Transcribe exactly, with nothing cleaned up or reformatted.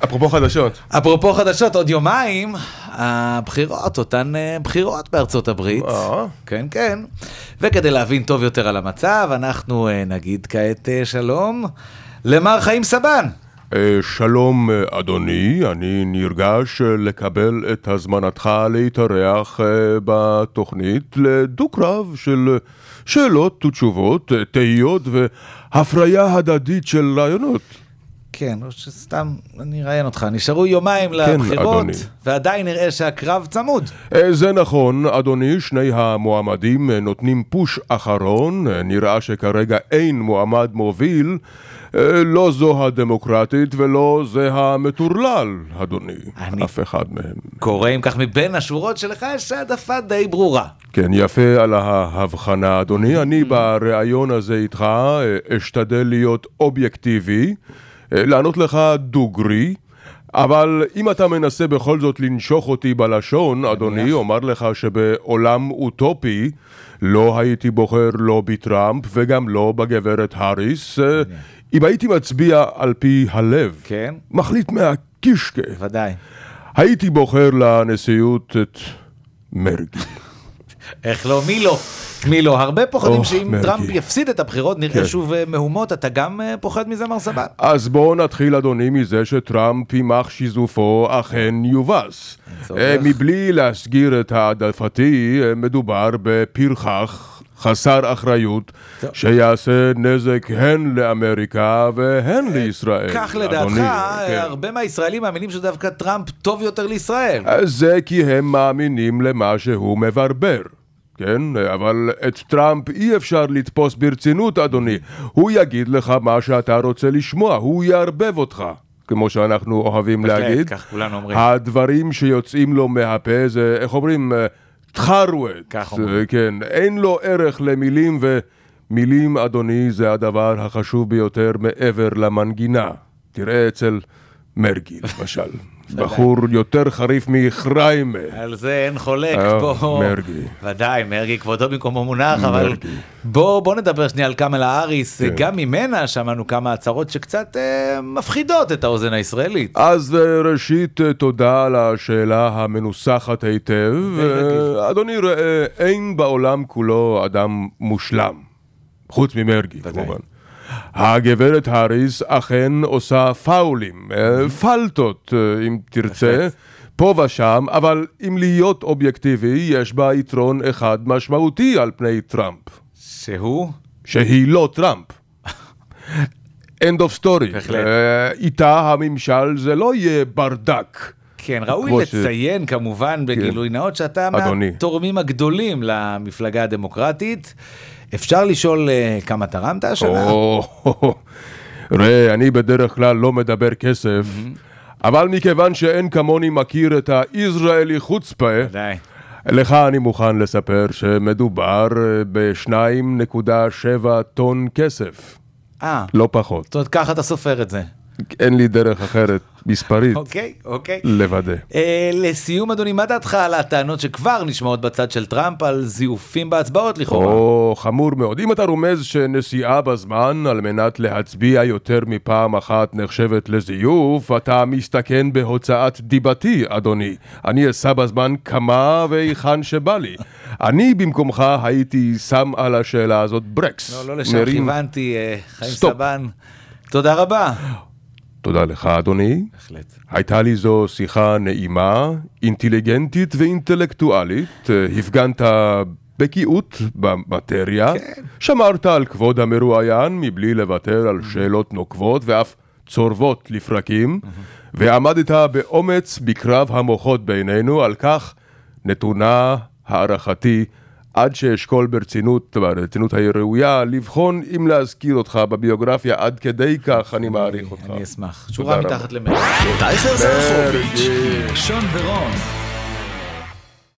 אפרופו חדשות. אפרופו חדשות, עוד יומיים, הבחירות, אותן בחירות בארצות הברית. כן, כן. וכדי להבין טוב יותר על המצב, אנחנו נגיד כעת שלום למר חיים סבן. שלום אדוני, אני נרגש לקבל את הזמנתך להתארח בתוכנית לדו-קרב של שאלות ותשובות, תהיות והפריה הדדית של רעיונות. כן, או שסתם אני ראיין אותך. נשארו יומיים לבחירות, כן, ועדיין נראה שהקרב צמוד. זה נכון, אדוני, שני המועמדים נותנים פוש אחרון, נראה שכרגע אין מועמד מוביל, לא זו הדמוקרטית ולא זה המטורלל, אדוני. אני אף אחד מהם. קורא אם כך מבין השורות שלך יש העדפה די ברורה. כן, יפה על ההבחנה, אדוני. אני ברעיון הזה איתך אשתדל להיות אובייקטיבי, לענות לך דוגרי, אבל אם אתה מנסה בכל זאת לנשוך אותי בלשון, אדוני, אומר לך שבעולם אוטופי לא הייתי בוחר לא בטראמפ וגם לא בגברת האריס. אם הייתי מצביע על פי הלב, כן. מחליט מהקישקה, ודאי. הייתי בוחר לנשיאות את מרגי. איך לא? מי לא? מי לא? הרבה פוחדים Oh, שאם מרגי. טראמפ יפסיד את הבחירות, נראה כן. שוב מהומות. אתה גם פוחד מזה, מר סבן? אז בואו נתחיל, אדוני, מזה שטראמפ יימח שיזופו אכן יובס. צורך. אה, מבלי להסגיר את העדפתי, אה, מדובר בפרחח חסר אחריות, טוב. שיעשה נזק הן לאמריקה והן לישראל. כך אדוני. לדעתך, כן. הרבה מהישראלים מאמינים שדווקא טראמפ טוב יותר לישראל. זה כי הם מאמינים למה שהוא מברבר. כן, אבל את טראמפ אי אפשר לתפוס ברצינות, אדוני. הוא יגיד לך מה שאתה רוצה לשמוע, הוא יערבב אותך, כמו שאנחנו אוהבים בהחלט, להגיד. כך כולנו אומרים. הדברים שיוצאים לו מהפה זה, איך אומרים, תחרוות. כך אומרים. כן, אין לו ערך למילים, ומילים, אדוני, זה הדבר החשוב ביותר מעבר למנגינה. תראה אצל מרגי, למשל. בחור יותר חריף מחריימה. על זה אין חולק. אה, בוא... מרגי. ודאי, מרגי כבודו במקומו מונח, אבל מרגי. בוא, בוא נדבר שנייה על קמלה האריס. כן. גם ממנה שמענו כמה הצהרות שקצת אה, מפחידות את האוזן הישראלית. אז אה, ראשית, אה, תודה על השאלה המנוסחת היטב. רגיל. אה, אדוני, ראה, אין בעולם כולו אדם מושלם, חוץ ממרגי, כמובן. הגברת האריס אכן עושה פאולים, אה, פלטות, אה, אם תרצה, בהחלט. פה ושם, אבל אם להיות אובייקטיבי, יש בה יתרון אחד משמעותי על פני טראמפ, שהוא? שהיא לא טראמפ. end of story. בהחלט. אה, איתה הממשל זה לא יהיה ברדק. כן, ראוי כמו ש- לציין כמובן בגילוי נאות שאתה אדוני. מהתורמים הגדולים למפלגה הדמוקרטית. אפשר לשאול אה, כמה תרמת השנה? או, ראה, אני בדרך כלל לא מדבר כסף, אבל מכיוון שאין כמוני מכיר את הישראלי חוצפה, די. לך אני מוכן לספר שמדובר ב-שתיים נקודה שבע טון כסף, אה, לא פחות. זאת אומרת, ככה אתה סופר את זה. אין לי דרך אחרת מספרית אוקיי, אוקיי. לוודא. אה, לסיום, אדוני, מה דעתך על הטענות שכבר נשמעות בצד של טראמפ על זיופים בהצבעות לכאורה? או, חמור מאוד. אם אתה רומז שנסיעה בזמן על מנת להצביע יותר מפעם אחת נחשבת לזיוף, אתה מסתכן בהוצאת דיבתי, אדוני. אני אסע בזמן כמה והיכן שבא לי. אני במקומך הייתי שם על השאלה הזאת ברקס. לא, לא לשם מרים- כיוונתי, אה, חיים סטופ. סבן. תודה רבה. תודה לך, אדוני. בהחלט. הייתה לי זו שיחה נעימה, אינטליגנטית ואינטלקטואלית. הפגנת בקיאות במטריה, כן. שמרת על כבוד המרואיין מבלי לוותר על שאלות נוקבות ואף צורבות לפרקים, ועמדת באומץ בקרב המוחות בינינו. על כך נתונה הערכתי, עד שאשכול ברצינות, ברצינות הראויה, לבחון אם להזכיר אותך בביוגרפיה. עד כדי כך אני מעריך אותך. אני אשמח. שורה רבה. מתחת למאה. טייכר זרחוביץ', שון ורון.